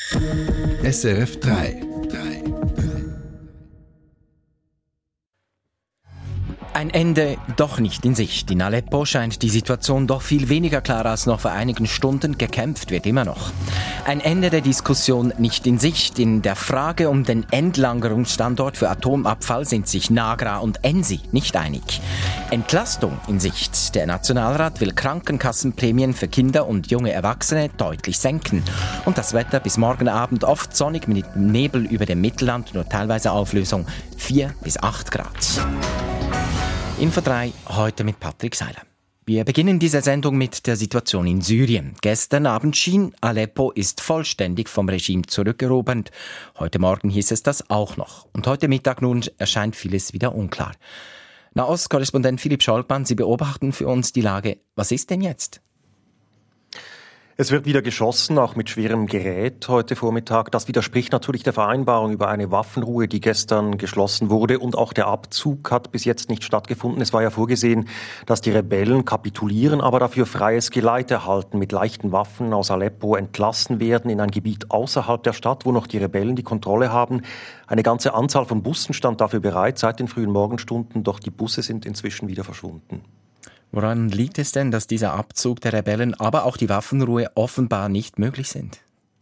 SRF 3. Ein Ende doch nicht in Sicht. In Aleppo scheint die Situation doch viel weniger klar als noch vor einigen Stunden. Gekämpft wird immer noch. Ein Ende der Diskussion nicht in Sicht. In der Frage um den Endlagerungsstandort für Atomabfall sind sich Nagra und ENSI nicht einig. Entlastung in Sicht. Der Nationalrat will Krankenkassenprämien für Kinder und junge Erwachsene deutlich senken. Und das Wetter bis morgen Abend oft sonnig mit Nebel über dem Mittelland, nur teilweise Auflösung 4 bis 8 Grad. Info 3, heute mit Patrick Seiler. Wir beginnen diese Sendung mit der Situation in Syrien. Gestern Abend schien, Aleppo ist vollständig vom Regime zurückerobert. Heute Morgen hieß es das auch noch. Und heute Mittag nun erscheint vieles wieder unklar. Nahost-Korrespondent Philipp Scholtmann, Sie beobachten für uns die Lage. Was ist denn jetzt? Es wird wieder geschossen, auch mit schwerem Gerät heute Vormittag. Das widerspricht natürlich der Vereinbarung über eine Waffenruhe, die gestern geschlossen wurde. Und auch der Abzug hat bis jetzt nicht stattgefunden. Es war ja vorgesehen, dass die Rebellen kapitulieren, aber dafür freies Geleit erhalten, mit leichten Waffen aus Aleppo entlassen werden in ein Gebiet außerhalb der Stadt, wo noch die Rebellen die Kontrolle haben. Eine ganze Anzahl von Bussen stand dafür bereit seit den frühen Morgenstunden, doch die Busse sind inzwischen wieder verschwunden. Woran liegt es denn, dass dieser Abzug der Rebellen, aber auch die Waffenruhe offenbar nicht möglich sind?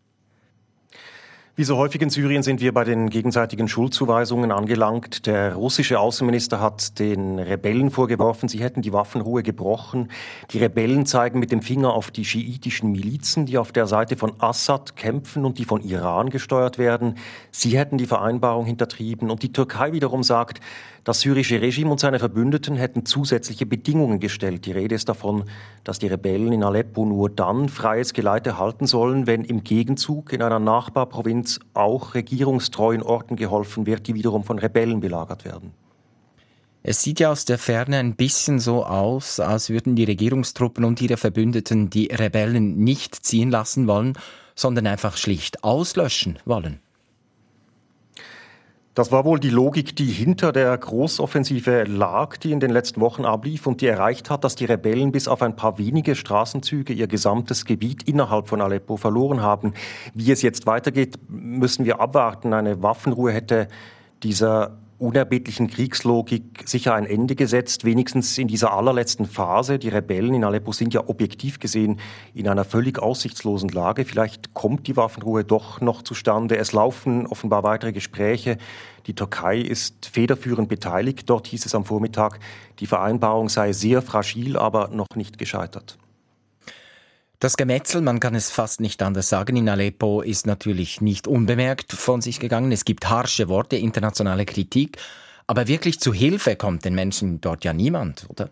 Wie so häufig in Syrien sind wir bei den gegenseitigen Schuldzuweisungen angelangt. Der russische Außenminister hat den Rebellen vorgeworfen, sie hätten die Waffenruhe gebrochen. Die Rebellen zeigen mit dem Finger auf die schiitischen Milizen, die auf der Seite von Assad kämpfen und die von Iran gesteuert werden. Sie hätten die Vereinbarung hintertrieben. Und die Türkei wiederum sagt, das syrische Regime und seine Verbündeten hätten zusätzliche Bedingungen gestellt. Die Rede ist davon, dass die Rebellen in Aleppo nur dann freies Geleit erhalten sollen, wenn im Gegenzug in einer Nachbarprovinz auch regierungstreuen Orten geholfen wird, die wiederum von Rebellen belagert werden. Es sieht ja aus der Ferne ein bisschen so aus, als würden die Regierungstruppen und ihre Verbündeten die Rebellen nicht ziehen lassen wollen, sondern einfach schlicht auslöschen wollen. Das war wohl die Logik, die hinter der Großoffensive lag, die in den letzten Wochen ablief und die erreicht hat, dass die Rebellen bis auf ein paar wenige Straßenzüge ihr gesamtes Gebiet innerhalb von Aleppo verloren haben. Wie es jetzt weitergeht, müssen wir abwarten. Eine Waffenruhe hätte dieser unerbittlichen Kriegslogik sicher ein Ende gesetzt, wenigstens in dieser allerletzten Phase. Die Rebellen in Aleppo sind ja objektiv gesehen in einer völlig aussichtslosen Lage. Vielleicht kommt die Waffenruhe doch noch zustande. Es laufen offenbar weitere Gespräche. Die Türkei ist federführend beteiligt. Dort hieß es am Vormittag, die Vereinbarung sei sehr fragil, aber noch nicht gescheitert. Das Gemetzel, man kann es fast nicht anders sagen, in Aleppo ist natürlich nicht unbemerkt von sich gegangen. Es gibt harsche Worte, internationale Kritik, aber wirklich zu Hilfe kommt den Menschen dort ja niemand, oder?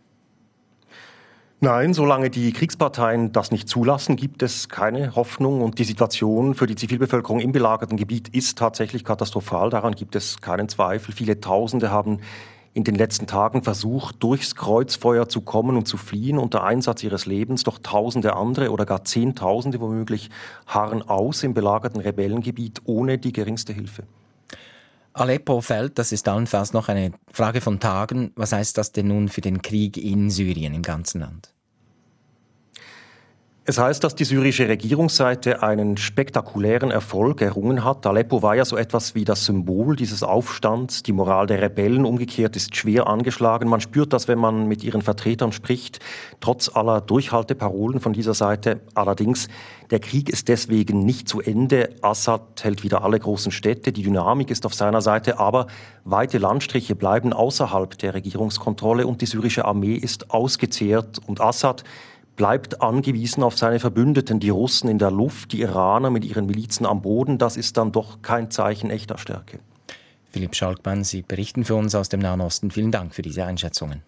Nein, solange die Kriegsparteien das nicht zulassen, gibt es keine Hoffnung. Und die Situation für die Zivilbevölkerung im belagerten Gebiet ist tatsächlich katastrophal. Daran gibt es keinen Zweifel. Viele Tausende haben in den letzten Tagen versucht, durchs Kreuzfeuer zu kommen und zu fliehen unter Einsatz ihres Lebens. Doch Tausende andere oder gar Zehntausende womöglich harren aus im belagerten Rebellengebiet ohne die geringste Hilfe. Aleppo fällt, das ist allenfalls noch eine Frage von Tagen. Was heißt das denn nun für den Krieg in Syrien, im ganzen Land? Es heißt, dass die syrische Regierungsseite einen spektakulären Erfolg errungen hat. Aleppo war ja so etwas wie das Symbol dieses Aufstands. Die Moral der Rebellen umgekehrt ist schwer angeschlagen. Man spürt das, wenn man mit ihren Vertretern spricht, trotz aller Durchhalteparolen von dieser Seite. Allerdings, der Krieg ist deswegen nicht zu Ende. Assad hält wieder alle großen Städte. Die Dynamik ist auf seiner Seite, aber weite Landstriche bleiben außerhalb der Regierungskontrolle und die syrische Armee ist ausgezehrt. Und Assad bleibt angewiesen auf seine Verbündeten, die Russen in der Luft, die Iraner mit ihren Milizen am Boden. Das ist dann doch kein Zeichen echter Stärke. Philipp Schalkmann, Sie berichten für uns aus dem Nahen Osten. Vielen Dank für diese Einschätzungen.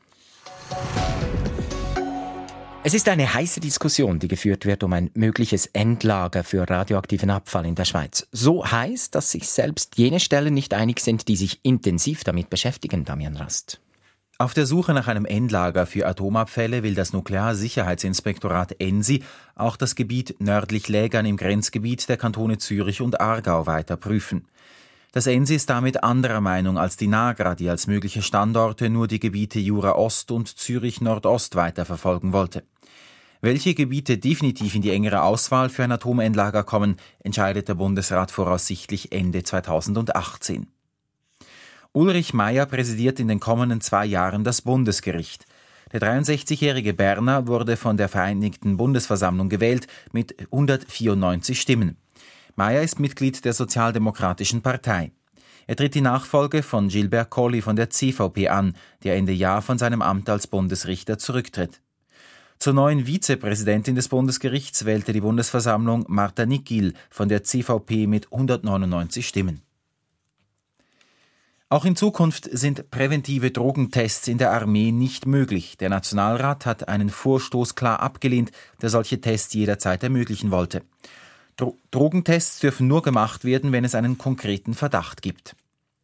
Es ist eine heiße Diskussion, die geführt wird um ein mögliches Endlager für radioaktiven Abfall in der Schweiz. So heiß, dass sich selbst jene Stellen nicht einig sind, die sich intensiv damit beschäftigen, Damian Rast. Auf der Suche nach einem Endlager für Atomabfälle will das Nuklearsicherheitsinspektorat ENSI auch das Gebiet nördlich Lägern im Grenzgebiet der Kantone Zürich und Aargau weiter prüfen. Das ENSI ist damit anderer Meinung als die Nagra, die als mögliche Standorte nur die Gebiete Jura Ost und Zürich Nordost weiterverfolgen wollte. Welche Gebiete definitiv in die engere Auswahl für ein Atomendlager kommen, entscheidet der Bundesrat voraussichtlich Ende 2018. Ulrich Maier präsidiert in den kommenden 2 Jahren das Bundesgericht. Der 63-jährige Berner wurde von der Vereinigten Bundesversammlung gewählt mit 194 Stimmen. Maier ist Mitglied der Sozialdemokratischen Partei. Er tritt die Nachfolge von Gilbert Colli von der CVP an, der Ende Jahr von seinem Amt als Bundesrichter zurücktritt. Zur neuen Vizepräsidentin des Bundesgerichts wählte die Bundesversammlung Marta Nickil von der CVP mit 199 Stimmen. Auch in Zukunft sind präventive Drogentests in der Armee nicht möglich. Der Nationalrat hat einen Vorstoß klar abgelehnt, der solche Tests jederzeit ermöglichen wollte. Drogentests dürfen nur gemacht werden, wenn es einen konkreten Verdacht gibt.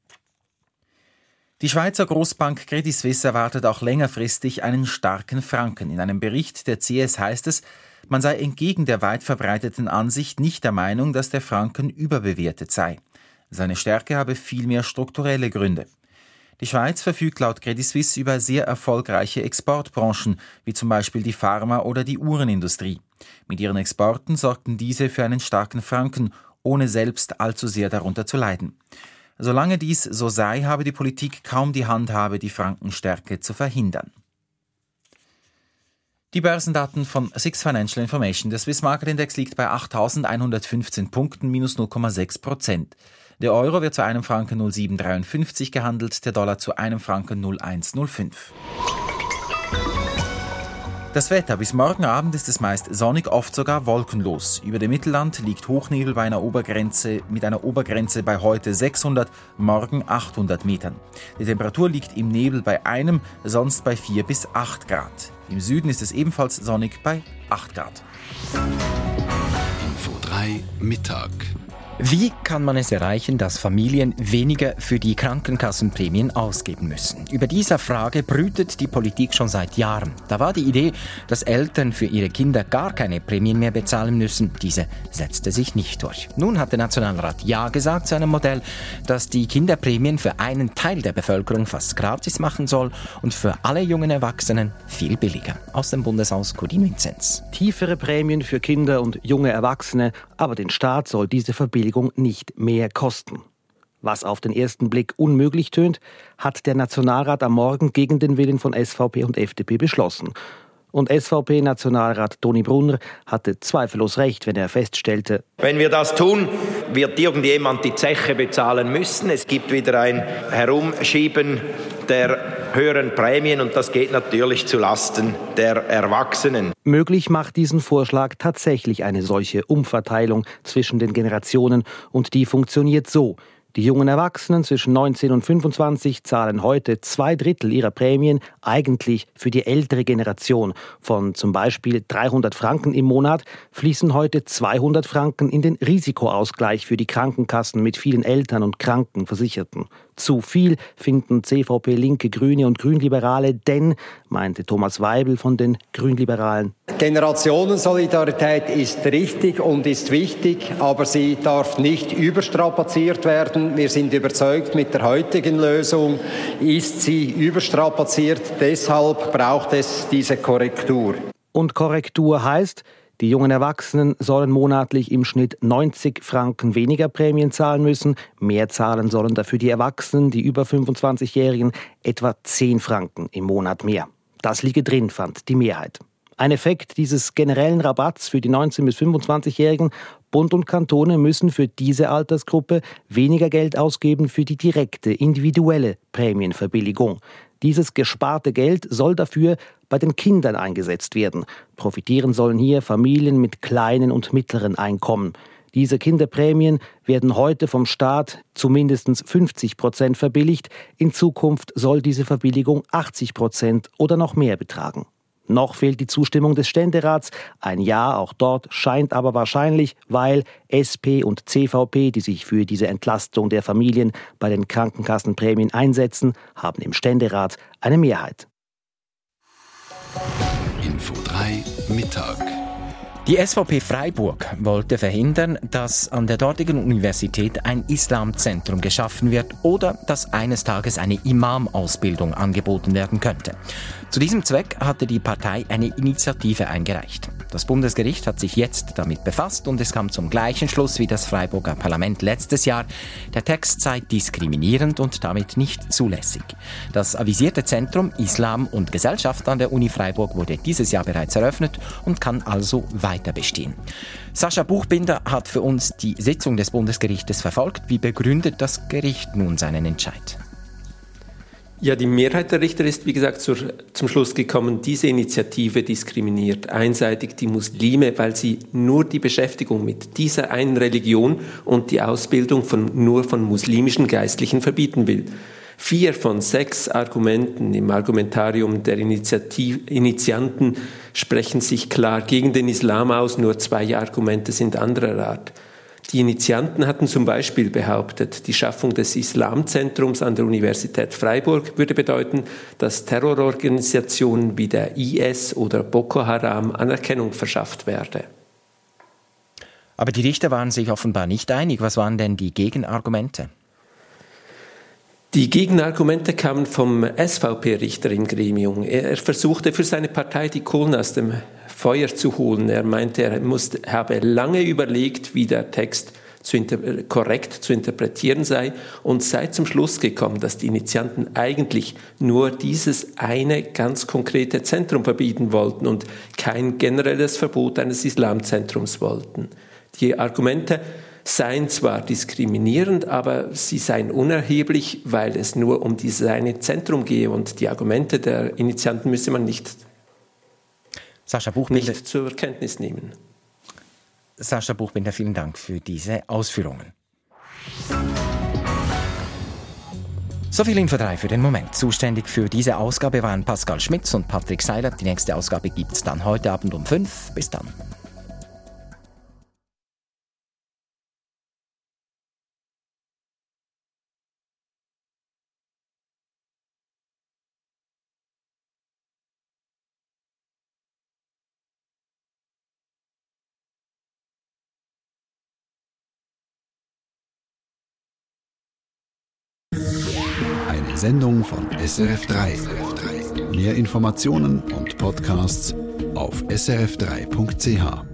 Die Schweizer Großbank Credit Suisse erwartet auch längerfristig einen starken Franken. In einem Bericht der CS heißt es, man sei entgegen der weit verbreiteten Ansicht nicht der Meinung, dass der Franken überbewertet sei. Seine Stärke habe vielmehr strukturelle Gründe. Die Schweiz verfügt laut Credit Suisse über sehr erfolgreiche Exportbranchen, wie zum Beispiel die Pharma- oder die Uhrenindustrie. Mit ihren Exporten sorgten diese für einen starken Franken, ohne selbst allzu sehr darunter zu leiden. Solange dies so sei, habe die Politik kaum die Handhabe, die Frankenstärke zu verhindern. Die Börsendaten von SIX Financial Information. Der Swiss Market Index liegt bei 8.115 Punkten, minus 0,6%. Der Euro wird zu einem Franken 0,753 gehandelt, der Dollar zu einem Franken 0,105. Das Wetter. Bis morgen Abend ist es meist sonnig, oft sogar wolkenlos. Über dem Mittelland liegt Hochnebel mit einer Obergrenze bei heute 600, morgen 800 Metern. Die Temperatur liegt im Nebel bei 1, sonst bei 4 bis 8 Grad. Im Süden ist es ebenfalls sonnig bei 8 Grad. Info 3 Mittag. Wie kann man es erreichen, dass Familien weniger für die Krankenkassenprämien ausgeben müssen? Über diese Frage brütet die Politik schon seit Jahren. Da war die Idee, dass Eltern für ihre Kinder gar keine Prämien mehr bezahlen müssen. Diese setzte sich nicht durch. Nun hat der Nationalrat Ja gesagt zu einem Modell, das die Kinderprämien für einen Teil der Bevölkerung fast gratis machen soll und für alle jungen Erwachsenen viel billiger. Aus dem Bundeshaus Codin Vinzenz. Tiefere Prämien für Kinder und junge Erwachsene, aber den Staat soll diese Verbilligung nicht mehr kosten. Was auf den ersten Blick unmöglich tönt, hat der Nationalrat am Morgen gegen den Willen von SVP und FDP beschlossen. Und SVP-Nationalrat Toni Brunner hatte zweifellos recht, wenn er feststellte: Wenn wir das tun, wird irgendjemand die Zeche bezahlen müssen. Es gibt wieder ein Herumschieben der höheren Prämien und das geht natürlich zulasten der Erwachsenen. Möglich macht diesen Vorschlag tatsächlich eine solche Umverteilung zwischen den Generationen und die funktioniert so. Die jungen Erwachsenen zwischen 19 und 25 zahlen heute 2/3 ihrer Prämien eigentlich für die ältere Generation. Von zum Beispiel 300 Franken im Monat fließen heute 200 Franken in den Risikoausgleich für die Krankenkassen mit vielen Eltern und Krankenversicherten. Zu viel finden CVP, Linke, Grüne und Grünliberale, denn, meinte Thomas Weibel von den Grünliberalen, Generationensolidarität ist richtig und ist wichtig, aber sie darf nicht überstrapaziert werden. Wir sind überzeugt, mit der heutigen Lösung ist sie überstrapaziert. Deshalb braucht es diese Korrektur. Und Korrektur heißt, die jungen Erwachsenen sollen monatlich im Schnitt 90 Franken weniger Prämien zahlen müssen. Mehr zahlen sollen dafür die Erwachsenen, die über 25-Jährigen, etwa 10 Franken im Monat mehr. Das liege drin, fand die Mehrheit. Ein Effekt dieses generellen Rabatts für die 19- bis 25-Jährigen: Bund und Kantone müssen für diese Altersgruppe weniger Geld ausgeben für die direkte, individuelle Prämienverbilligung. Dieses gesparte Geld soll dafür bei den Kindern eingesetzt werden. Profitieren sollen hier Familien mit kleinen und mittleren Einkommen. Diese Kinderprämien werden heute vom Staat zu mindestens 50% verbilligt. In Zukunft soll diese Verbilligung 80% oder noch mehr betragen. Noch fehlt die Zustimmung des Ständerats. Ein Ja auch dort scheint aber wahrscheinlich, weil SP und CVP, die sich für diese Entlastung der Familien bei den Krankenkassenprämien einsetzen, haben im Ständerat eine Mehrheit. Info 3 Mittag. Die SVP Freiburg wollte verhindern, dass an der dortigen Universität ein Islamzentrum geschaffen wird oder dass eines Tages eine Imam-Ausbildung angeboten werden könnte. Zu diesem Zweck hatte die Partei eine Initiative eingereicht. Das Bundesgericht hat sich jetzt damit befasst und es kam zum gleichen Schluss wie das Freiburger Parlament letztes Jahr. Der Text sei diskriminierend und damit nicht zulässig. Das avisierte Zentrum Islam und Gesellschaft an der Uni Freiburg wurde dieses Jahr bereits eröffnet und kann also weiter bestehen. Sascha Buchbinder hat für uns die Sitzung des Bundesgerichtes verfolgt. Wie begründet das Gericht nun seinen Entscheid? Ja, die Mehrheit der Richter ist, wie gesagt, zum Schluss gekommen, diese Initiative diskriminiert einseitig die Muslime, weil sie nur die Beschäftigung mit dieser einen Religion und die Ausbildung nur von muslimischen Geistlichen verbieten will. 4 von 6 Argumenten im Argumentarium der Initianten sprechen sich klar gegen den Islam aus, nur 2 Argumente sind anderer Art. Die Initianten hatten zum Beispiel behauptet, die Schaffung des Islamzentrums an der Universität Freiburg würde bedeuten, dass Terrororganisationen wie der IS oder Boko Haram Anerkennung verschafft werde. Aber die Richter waren sich offenbar nicht einig. Was waren denn die Gegenargumente? Die Gegenargumente kamen vom SVP-Richter im Gremium. Er versuchte für seine Partei die Kohlen aus dem Feuer zu holen. Er meinte, er habe lange überlegt, wie der Text korrekt zu interpretieren sei und sei zum Schluss gekommen, dass die Initianten eigentlich nur dieses eine ganz konkrete Zentrum verbieten wollten und kein generelles Verbot eines Islamzentrums wollten. Die Argumente seien zwar diskriminierend, aber sie seien unerheblich, weil es nur um dieses eine Zentrum gehe und die Argumente der Initianten müsse man nicht zur Kenntnis nehmen. Sascha Buchbinder, vielen Dank für diese Ausführungen. So viel Info 3 für den Moment. Zuständig für diese Ausgabe waren Pascal Schmitz und Patrick Seiler. Die nächste Ausgabe gibt es dann heute Abend um 5. Bis dann. Eine Sendung von SRF3. Mehr Informationen und Podcasts auf srf3.ch.